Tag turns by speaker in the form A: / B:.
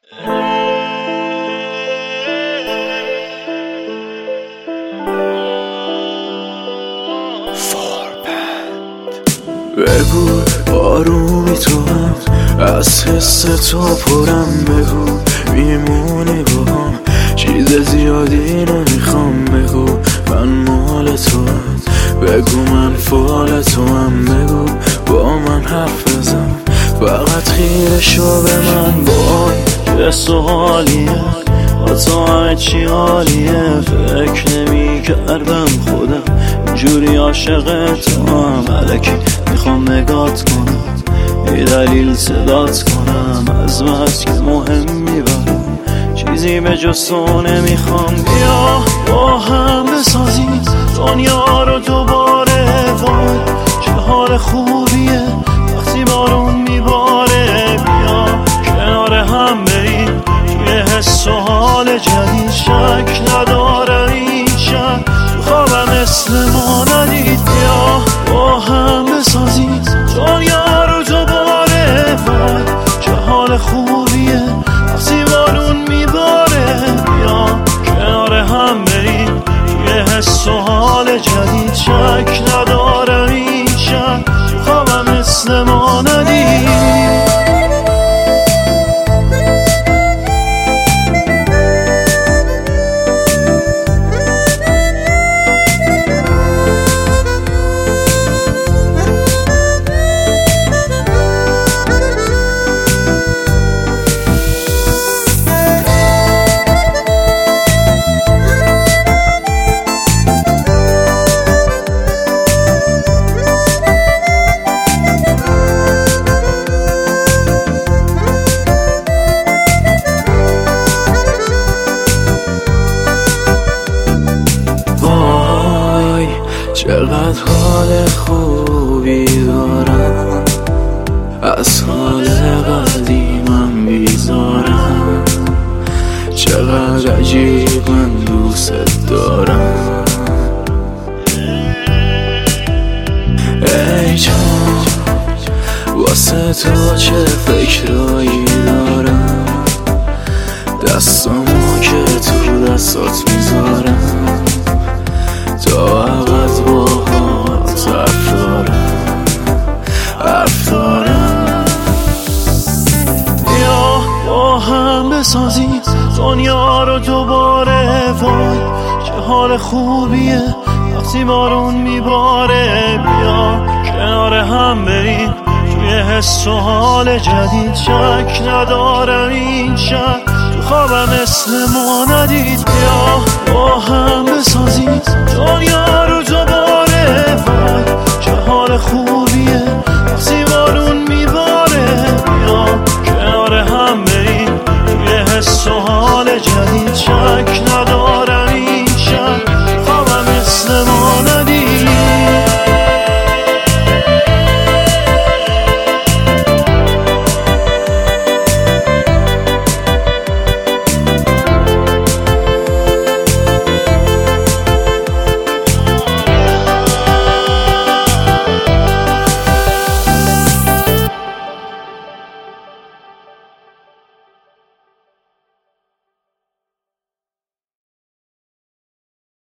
A: بگو آرومی تو هم از حس تو پرم، بگو میمونی با هم، چیز زیادی نمیخوام، بگو من مال تو هم، بگو من فال تو هم، بگو با من حرف بزن، فقط خیره شو به من. وای چه سوالیه با تو همه چی حالیه، فکر نمی کردم خودم جوری عاشق تو هم، الکی میخوام نگات کنم بی دلیل صدات کنم، از بس که مهم میبرم چیزی به جز تو نمیخوام. بیا با هم بسازیم دنیا رو دوباره، وای چه حال خوبیه وقتی بارون میباره، بیا کنار هم بریم توی حس و حال جدید، شک ندارم این شب تو خوابم مثل ما ندید. بیا با هم بسازیم دنیا رو دوباره، وای چه حال خوبیه وقتی بارون میباره، بیا کنار هم بریم توی حس و حال جدید، شک ندارم این شب تو خوابم مثل ما ندید. چقدر حال خوبی دارم، از حال قدیمم بیزارم، چقدر عجیب من دوست دارم. ای جان واسه تو چه فکرایی دارم، دستامو که تو دستات میذارم، تا عقد با حرف دارم. بیا با هم بسازیم دنیا رو دوباره، وای چه حال خوبیه وقتی بارون میباره، بیا کنار هم بریم توی حس و حال جدید، شک ندارم این شب تو خوابم مثل ما ندید. بیا با هم بسازیم دنیا